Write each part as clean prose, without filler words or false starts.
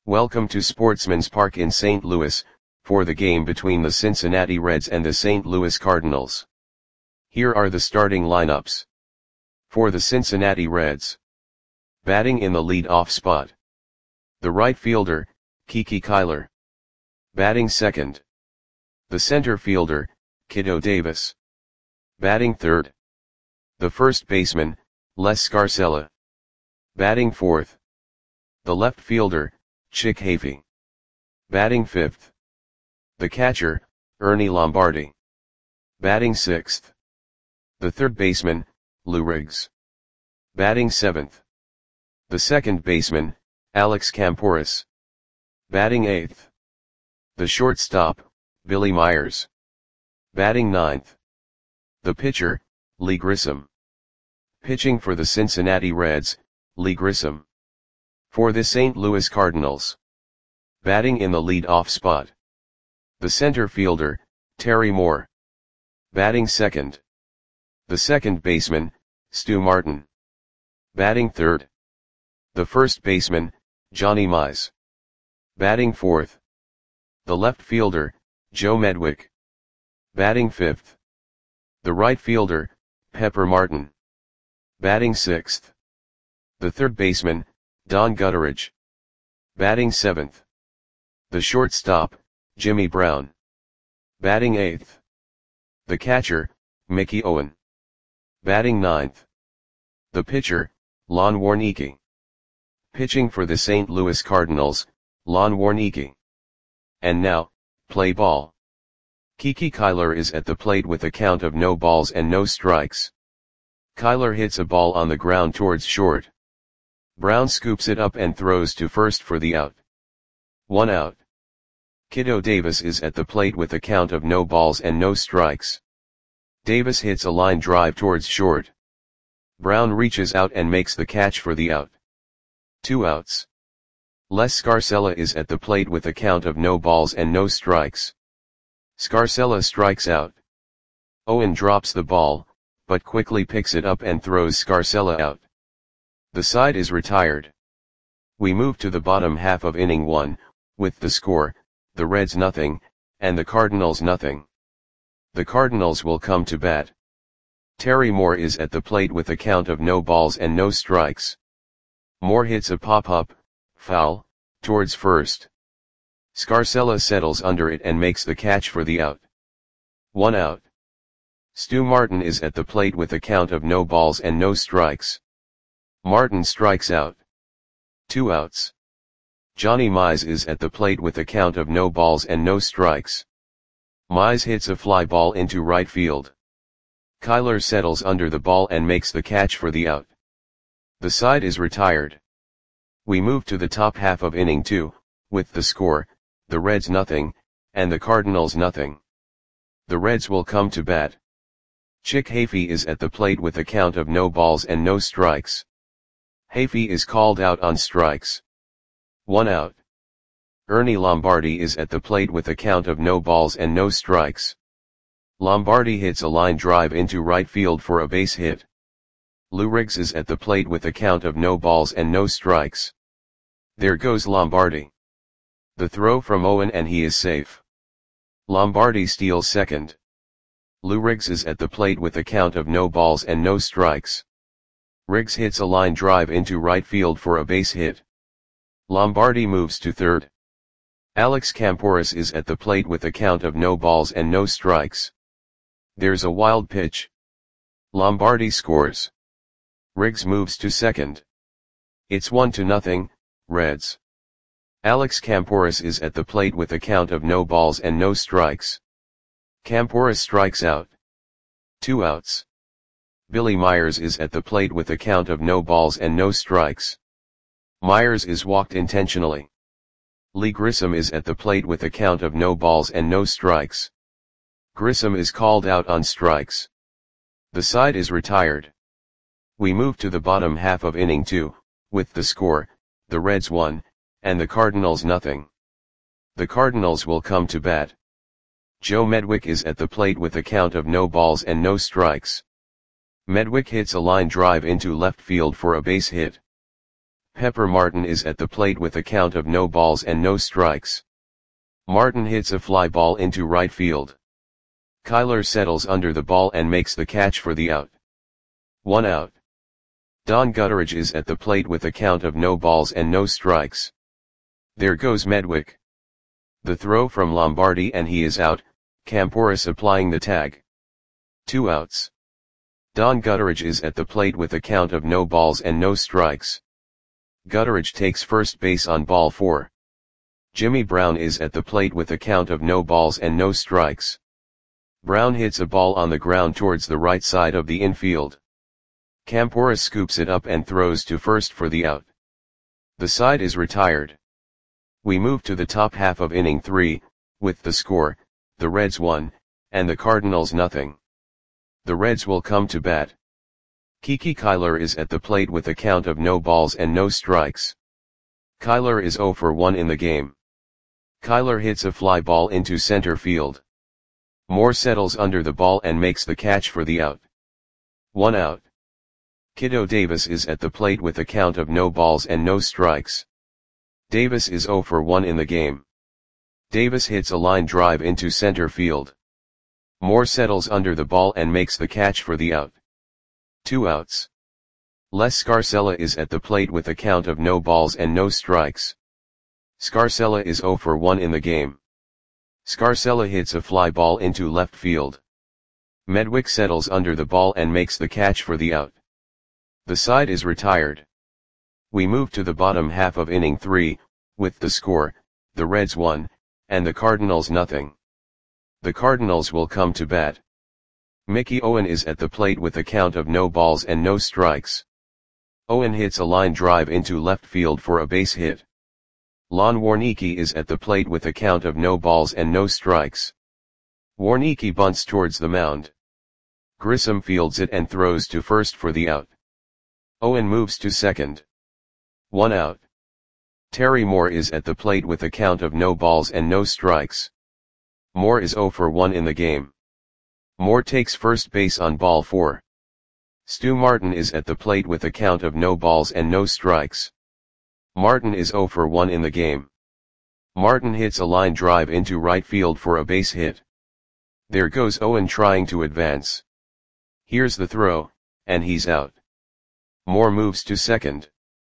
Welcome to Sportsman's Park in St. Louis, for the game between the Cincinnati Reds and the St. Louis Cardinals. Here are the starting lineups. For the Cincinnati Reds. Batting in the lead-off spot. The right fielder, Kiki Kyler. Batting second. The center fielder, Kiddo Davis. Batting third. The first baseman, Les Scarcella. Batting fourth. The left fielder, Chick Hafey. Batting fifth. The catcher, Ernie Lombardi. Batting sixth. The third baseman, Lou Riggs. Batting seventh. The second baseman, Alex Kamporus. Batting eighth. The shortstop, Billy Myers. Batting ninth. The pitcher, Lee Grissom. Pitching for the Cincinnati Reds, Lee Grissom. For the St. Louis Cardinals. Batting in the lead-off spot. The center fielder, Terry Moore. Batting second. The second baseman, Stu Martin. Batting third. The first baseman, Johnny Mize. Batting fourth. The left fielder, Joe Medwick. Batting fifth. The right fielder, Pepper Martin. Batting sixth. The third baseman, Don Gutteridge. Batting seventh. The shortstop, Jimmy Brown. Batting eighth. The catcher, Mickey Owen. Batting ninth. The pitcher, Lon Warneke. Pitching for the St. Louis Cardinals, Lon Warneke. And now, play ball. Kiki Kyler is at the plate with a count of no balls and no strikes. Kyler hits a ball on the ground towards short. Brown scoops it up and throws to first for the out. 1 out. Kiddo Davis is at the plate with a count of no balls and no strikes. Davis hits a line drive towards short. Brown reaches out and makes the catch for the out. 2 outs. Les Scarcella is at the plate with a count of no balls and no strikes. Scarcella strikes out. Owen drops the ball, but quickly picks it up and throws Scarcella out. The side is retired. We move to the bottom half of inning 1, with the score, the Reds nothing, and the Cardinals nothing. The Cardinals will come to bat. Terry Moore is at the plate with a count of no balls and no strikes. Moore hits a pop-up, foul, towards first. Scarcella settles under it and makes the catch for the out. 1 out. Stu Martin is at the plate with a count of no balls and no strikes. Martin strikes out. 2 outs. Johnny Mize is at the plate with a count of no balls and no strikes. Mize hits a fly ball into right field. Kyler settles under the ball and makes the catch for the out. The side is retired. We move to the top half of inning 2, with the score, the Reds nothing, and the Cardinals nothing. The Reds will come to bat. Chick Hafey is at the plate with a count of no balls and no strikes. Hafey is called out on strikes. 1 out. Ernie Lombardi is at the plate with a count of no balls and no strikes. Lombardi hits a line drive into right field for a base hit. Lou Riggs is at the plate with a count of no balls and no strikes. There goes Lombardi. The throw from Owen and he is safe. Lombardi steals second. Lou Riggs is at the plate with a count of no balls and no strikes. Riggs hits a line drive into right field for a base hit. Lombardi moves to third. Alex Kamporus is at the plate with a count of no balls and no strikes. There's a wild pitch. Lombardi scores. Riggs moves to second. It's 1-0, Reds. Alex Kamporus is at the plate with a count of no balls and no strikes. Kamporus strikes out. 2 outs. Billy Myers is at the plate with a count of no balls and no strikes. Myers is walked intentionally. Lee Grissom is at the plate with a count of no balls and no strikes. Grissom is called out on strikes. The side is retired. We move to the bottom half of inning 2, with the score, the Reds 1, and the Cardinals nothing. The Cardinals will come to bat. Joe Medwick is at the plate with a count of no balls and no strikes. Medwick hits a line drive into left field for a base hit. Pepper Martin is at the plate with a count of no balls and no strikes. Martin hits a fly ball into right field. Kyler settles under the ball and makes the catch for the out. 1 out. Don Gutteridge is at the plate with a count of no balls and no strikes. There goes Medwick. The throw from Lombardi and he is out, Camporis applying the tag. 2 outs. Don Gutteridge is at the plate with a count of no balls and no strikes. Gutteridge takes first base on ball 4. Jimmy Brown is at the plate with a count of no balls and no strikes. Brown hits a ball on the ground towards the right side of the infield. Camporis scoops it up and throws to first for the out. The side is retired. We move to the top half of inning 3, with the score, the Reds 1, and the Cardinals nothing. The Reds will come to bat. Kiki Kyler is at the plate with a count of no balls and no strikes. Kyler is 0 for 1 in the game. Kyler hits a fly ball into center field. Moore settles under the ball and makes the catch for the out. 1 out. Kiddo Davis is at the plate with a count of no balls and no strikes. Davis is 0 for 1 in the game. Davis hits a line drive into center field. Moore settles under the ball and makes the catch for the out. 2 outs. Les Scarcella is at the plate with a count of no balls and no strikes. Scarcella is 0 for 1 in the game. Scarcella hits a fly ball into left field. Medwick settles under the ball and makes the catch for the out. The side is retired. We move to the bottom half of inning 3, with the score, the Reds 1, and the Cardinals nothing. The Cardinals will come to bat. Mickey Owen is at the plate with a count of no balls and no strikes. Owen hits a line drive into left field for a base hit. Lon Warneke is at the plate with a count of no balls and no strikes. Warneke bunts towards the mound. Grissom fields it and throws to first for the out. Owen moves to second. 1 out. Terry Moore is at the plate with a count of no balls and no strikes. Moore is 0 for 1 in the game. Moore takes first base on ball 4. Stu Martin is at the plate with a count of no balls and no strikes. Martin is 0 for 1 in the game. Martin hits a line drive into right field for a base hit. There goes Owen trying to advance. Here's the throw, and he's out. Moore moves to second.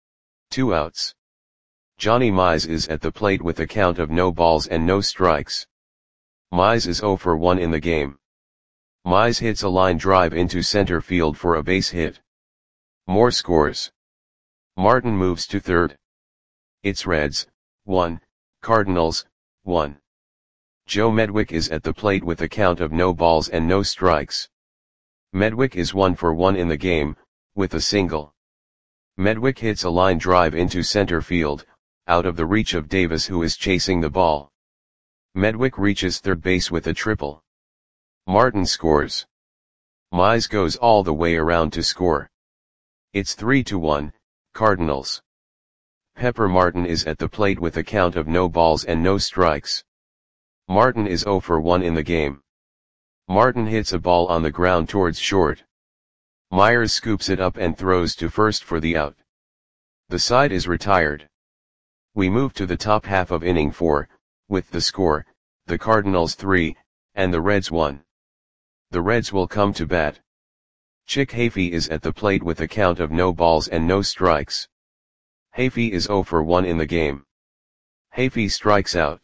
2 outs. Johnny Mize is at the plate with a count of no balls and no strikes. Mize is 0 for 1 in the game. Mize hits a line drive into center field for a base hit. Moore scores. Martin moves to third. It's Reds, 1, Cardinals, 1. Joe Medwick is at the plate with a count of no balls and no strikes. Medwick is 1 for 1 in the game, with a single. Medwick hits a line drive into center field, out of the reach of Davis who is chasing the ball. Medwick reaches third base with a triple. Martin scores. Mize goes all the way around to score. It's 3-1, Cardinals. Pepper Martin is at the plate with a count of no balls and no strikes. Martin is 0 for 1 in the game. Martin hits a ball on the ground towards short. Myers scoops it up and throws to first for the out. The side is retired. We move to the top half of inning 4, with the score, the Cardinals 3, and the Reds 1. The Reds will come to bat. Chick Hafey is at the plate with a count of no balls and no strikes. Hafey is 0 for 1 in the game. Hafey strikes out.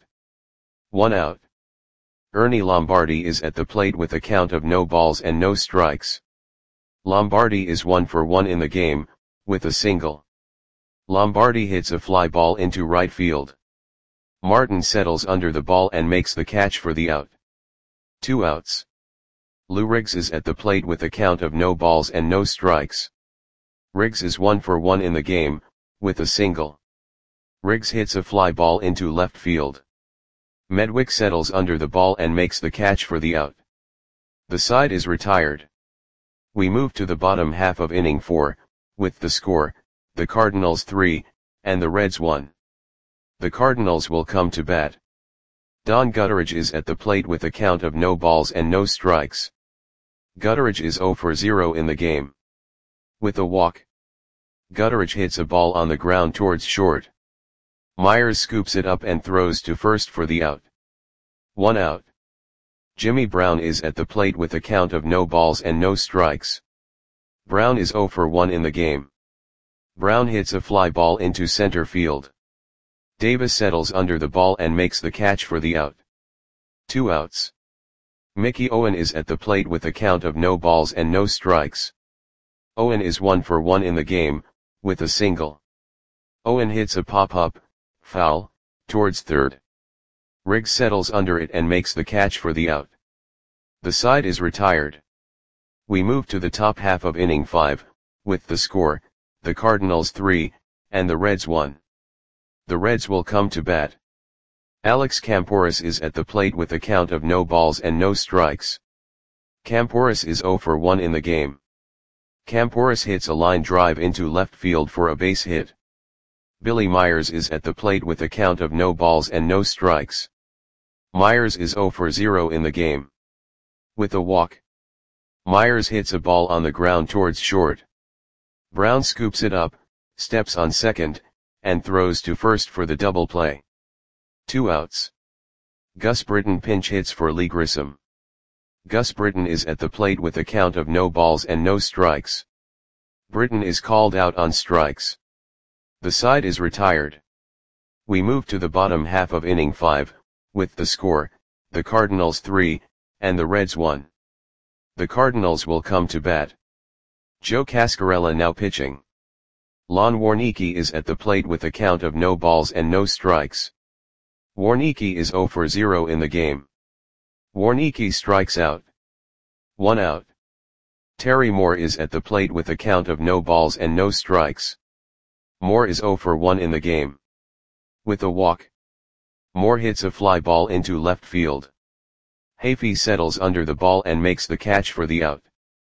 1 out. Ernie Lombardi is at the plate with a count of no balls and no strikes. Lombardi is 1 for 1 in the game, with a single. Lombardi hits a fly ball into right field. Martin settles under the ball and makes the catch for the out. 2 outs. Lou Riggs is at the plate with a count of no balls and no strikes. Riggs is 1 for 1 in the game, with a single. Riggs hits a fly ball into left field. Medwick settles under the ball and makes the catch for the out. The side is retired. We move to the bottom half of inning 4, with the score, the Cardinals 3, and the Reds 1. The Cardinals will come to bat. Don Gutteridge is at the plate with a count of no balls and no strikes. Gutteridge is 0 for 0 in the game. With a walk. Gutteridge hits a ball on the ground towards short. Myers scoops it up and throws to first for the out. 1 out. Jimmy Brown is at the plate with a count of no balls and no strikes. Brown is 0 for 1 in the game. Brown hits a fly ball into center field. Davis settles under the ball and makes the catch for the out. 2 outs. Mickey Owen is at the plate with a count of no balls and no strikes. Owen is 1 for 1 in the game, with a single. Owen hits a pop-up, foul, towards third. Riggs settles under it and makes the catch for the out. The side is retired. We move to the top half of inning 5, with the score, the Cardinals 3, and the Reds 1. The Reds will come to bat. Alex Camporis is at the plate with a count of no balls and no strikes. Camporis is 0 for 1 in the game. Camporis hits a line drive into left field for a base hit. Billy Myers is at the plate with a count of no balls and no strikes. Myers is 0 for 0 in the game. With a walk. Myers hits a ball on the ground towards short. Brown scoops it up, steps on second, and throws to first for the double play. 2 outs. Gus Britton pinch hits for Lee Grissom. Gus Britton is at the plate with a count of no balls and no strikes. Britton is called out on strikes. The side is retired. We move to the bottom half of inning 5, with the score, the Cardinals 3, and the Reds 1. The Cardinals will come to bat. Joe Cascarella now pitching. Lon Warneke is at the plate with a count of no balls and no strikes. Warneke is 0 for 0 in the game. Warneke strikes out. 1 out. Terry Moore is at the plate with a count of no balls and no strikes. Moore is 0 for 1 in the game. With a walk. Moore hits a fly ball into left field. Hafey settles under the ball and makes the catch for the out.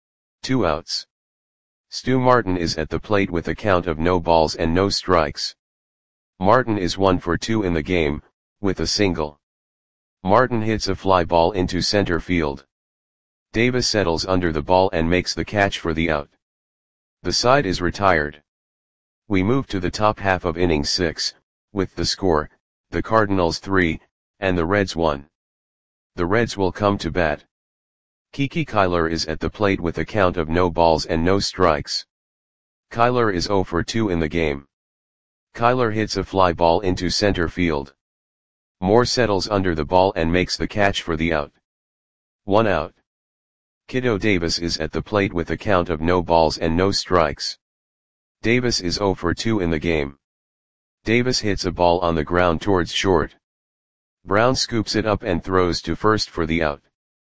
2 outs. Stu Martin is at the plate with a count of no balls and no strikes. Martin is 1 for 2 in the game, with a single. Martin hits a fly ball into center field. Davis settles under the ball and makes the catch for the out. The side is retired. We move to the top half of inning 6, with the score, the Cardinals 3, and the Reds 1. The Reds will come to bat. Kiki Kyler is at the plate with a count of no balls and no strikes. Kyler is 0 for 2 in the game. Kyler hits a fly ball into center field. Moore settles under the ball and makes the catch for the out. 1 out. Kiddo Davis is at the plate with a count of no balls and no strikes. Davis is 0 for 2 in the game. Davis hits a ball on the ground towards short. Brown scoops it up and throws to first for the out.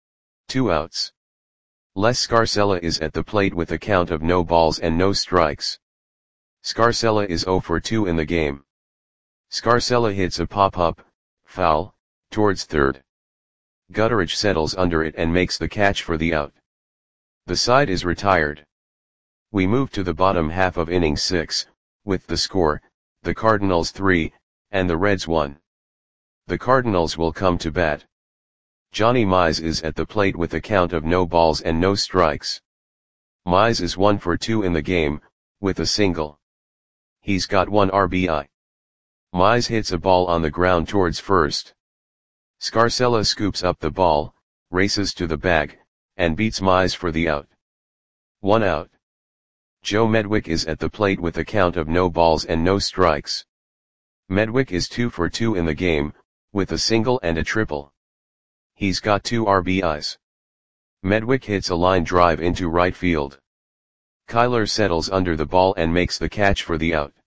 2 outs. Les Scarcella is at the plate with a count of no balls and no strikes. Scarcella is 0 for 2 in the game. Scarcella hits a pop-up, foul, towards third. Gutteridge settles under it and makes the catch for the out. The side is retired. We move to the bottom half of inning 6, with the score, the Cardinals 3, and the Reds 1. The Cardinals will come to bat. Johnny Mize is at the plate with a count of no balls and no strikes. Mize is 1 for 2 in the game, with a single. He's got 1 RBI. Mize hits a ball on the ground towards first. Scarcella scoops up the ball, races to the bag, and beats Mize for the out. 1 out. Joe Medwick is at the plate with a count of no balls and no strikes. Medwick is 2 for 2 in the game, with a single and a triple. He's got 2 RBIs. Medwick hits a line drive into right field. Kyler settles under the ball and makes the catch for the out.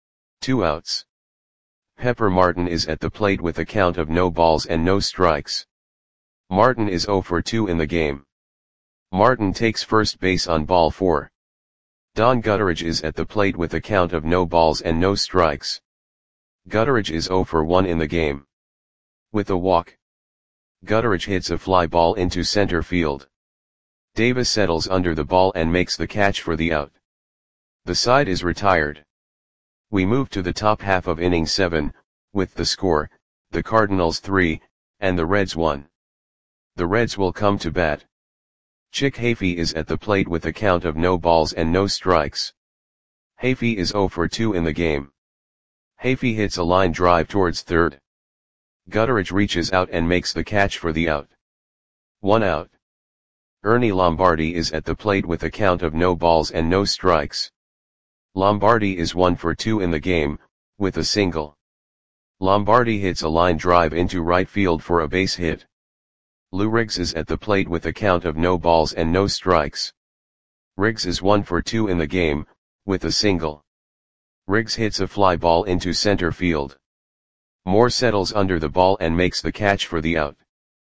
2 outs. Pepper Martin is at the plate with a count of no balls and no strikes. Martin is 0 for 2 in the game. Martin takes first base on ball 4. Don Gutteridge is at the plate with a count of no balls and no strikes. Gutteridge is 0 for 1 in the game. With a walk. Gutteridge hits a fly ball into center field. Davis settles under the ball and makes the catch for the out. The side is retired. We move to the top half of inning 7, with the score, the Cardinals 3, and the Reds 1. The Reds will come to bat. Chick Hafey is at the plate with a count of no balls and no strikes. Hafey is 0 for 2 in the game. Hafey hits a line drive towards third. Gutteridge reaches out and makes the catch for the out. 1 out. Ernie Lombardi is at the plate with a count of no balls and no strikes. Lombardi is 1 for 2 in the game, with a single. Lombardi hits a line drive into right field for a base hit. Lou Riggs is at the plate with a count of no balls and no strikes. Riggs is 1 for 2 in the game, with a single. Riggs hits a fly ball into center field. Moore settles under the ball and makes the catch for the out.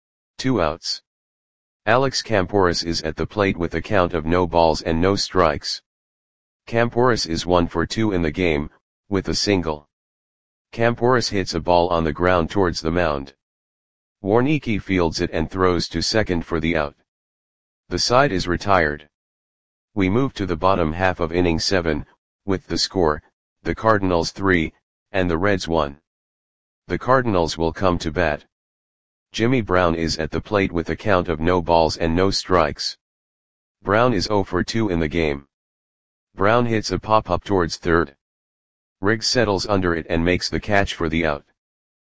2 outs. Alex Campouris is at the plate with a count of no balls and no strikes. Campouris is 1 for 2 in the game, with a single. Campouris hits a ball on the ground towards the mound. Warneke fields it and throws to second for the out. The side is retired. We move to the bottom half of inning 7, with the score, the Cardinals 3, and the Reds 1. The Cardinals will come to bat. Jimmy Brown is at the plate with a count of no balls and no strikes. Brown is 0 for 2 in the game. Brown hits a pop-up towards third. Riggs settles under it and makes the catch for the out.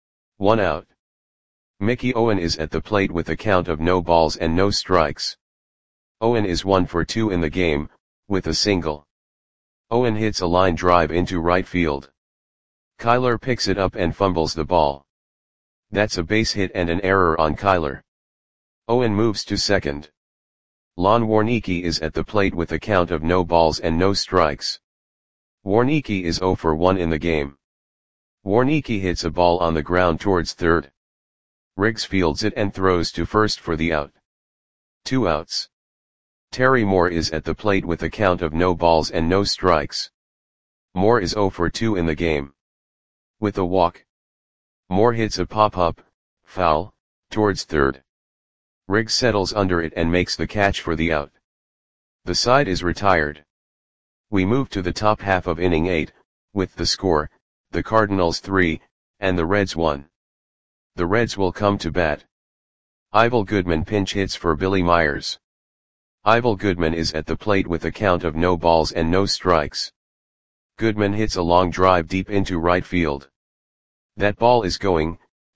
1 out. Mickey Owen is at the plate with a count of no balls and no strikes. Owen is 1 for 2 in the game, with a single. Owen hits a line drive into right field. Kyler picks it up and fumbles the ball. That's a base hit and an error on Kyler. Owen moves to second. Lon Warneke is at the plate with a count of no balls and no strikes. Warneke is 0 for 1 in the game. Warneke hits a ball on the ground towards third. Riggs fields it and throws to first for the out. 2 outs. Terry Moore is at the plate with a count of no balls and no strikes. Moore is 0 for 2 in the game. With a walk. Moore hits a pop-up, foul, towards third. Riggs settles under it and makes the catch for the out. The side is retired. We move to the top half of inning 8, with the score, the Cardinals 3, and the Reds 1. The Reds will come to bat. Ivel Goodman pinch hits for Billy Myers. Ivel Goodman is at the plate with a count of no balls and no strikes. Goodman hits a long drive deep into right field. That ball is gone.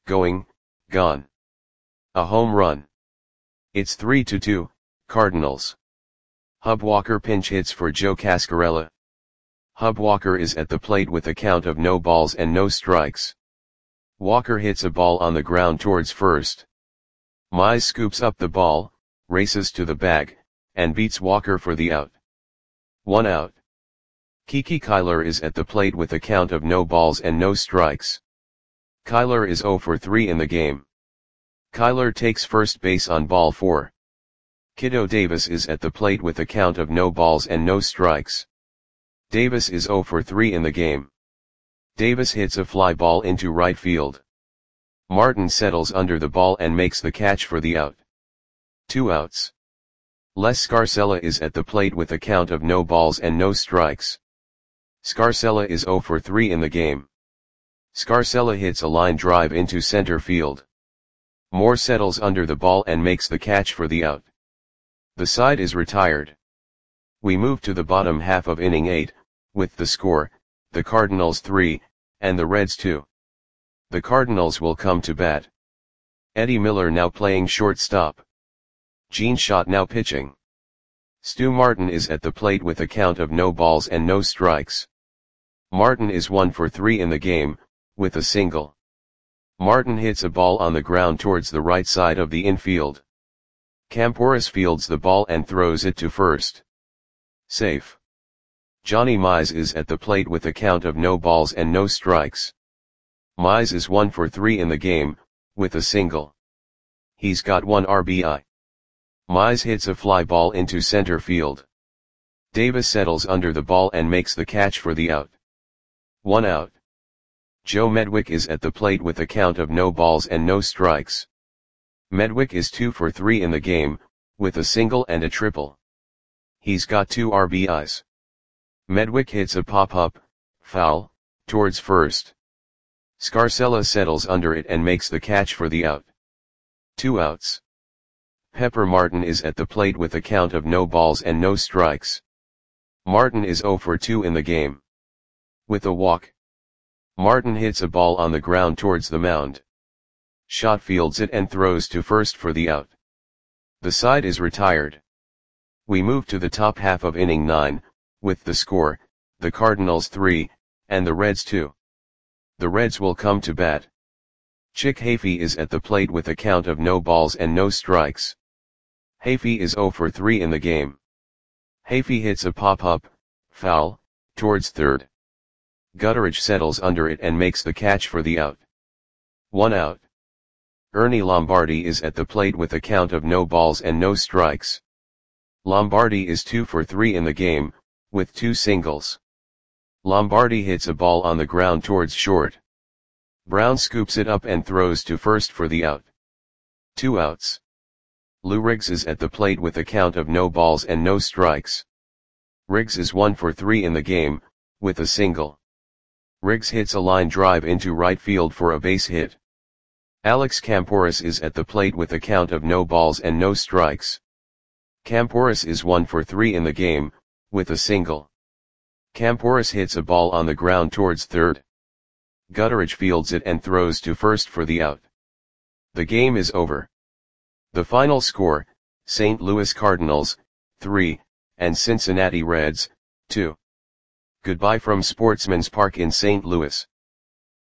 A home run. It's 3-2, Cardinals. Hub Walker pinch hits for Joe Cascarella. Hub Walker is at the plate with a count of no balls and no strikes. Walker hits a ball on the ground towards first. Mize scoops up the ball, races to the bag, and beats Walker for the out. 1 out. Kiki Kyler is at the plate with a count of no balls and no strikes. Kyler is 0 for 3 in the game. Kyler takes first base on ball 4. Kiddo Davis is at the plate with a count of no balls and no strikes. Davis is 0 for 3 in the game. Davis hits a fly ball into right field. Martin settles under the ball and makes the catch for the out. 2 outs. Les Scarcella is at the plate with a count of no balls and no strikes. Scarcella is 0 for 3 in the game. Scarcella hits a line drive into center field. Moore settles under the ball and makes the catch for the out. The side is retired. We move to the bottom half of inning 8, with the score, the Cardinals 3, and the Reds 2. The Cardinals will come to bat. Eddie Miller now playing shortstop. Gene Schott now pitching. Stu Martin is at the plate with a count of no balls and no strikes. Martin is 1 for 3 in the game, with a single. Martin hits a ball on the ground towards the right side of the infield. Campouris fields the ball and throws it to first. Safe. Johnny Mize is at the plate with a count of no balls and no strikes. Mize is 1 for 3 in the game, with a single. He's got 1 RBI. Mize hits a fly ball into center field. Davis settles under the ball and makes the catch for the out. 1 out. Joe Medwick is at the plate with a count of no balls and no strikes. Medwick is 2 for 3 in the game, with a single and a triple. He's got 2 RBIs. Medwick hits a pop-up, foul, towards first. Scarcella settles under it and makes the catch for the out. 2 outs. Pepper Martin is at the plate with a count of no balls and no strikes. Martin is 0 for 2 in the game. With a walk, Martin hits a ball on the ground towards the mound. Schott fields it and throws to first for the out. The side is retired. We move to the top half of inning 9, with the score, the Cardinals 3, and the Reds 2. The Reds will come to bat. Chick Hafey is at the plate with a count of no balls and no strikes. Hafey is 0 for 3 in the game. Hafey hits a pop-up, foul, towards third. Gutteridge settles under it and makes the catch for the out. 1 out. Ernie Lombardi is at the plate with a count of no balls and no strikes. Lombardi is 2 for 3 in the game, with 2 singles. Lombardi hits a ball on the ground towards short. Brown scoops it up and throws to first for the out. 2 outs. Lou Riggs is at the plate with a count of no balls and no strikes. Riggs is 1 for 3 in the game, with a single. Riggs hits a line drive into right field for a base hit. Alex Camporis is at the plate with a count of no balls and no strikes. Camporis is 1 for 3 in the game, with a single. Camporis hits a ball on the ground towards third. Gutteridge fields it and throws to first for the out. The game is over. The final score, St. Louis Cardinals, 3, and Cincinnati Reds, 2. Goodbye from Sportsman's Park in St. Louis.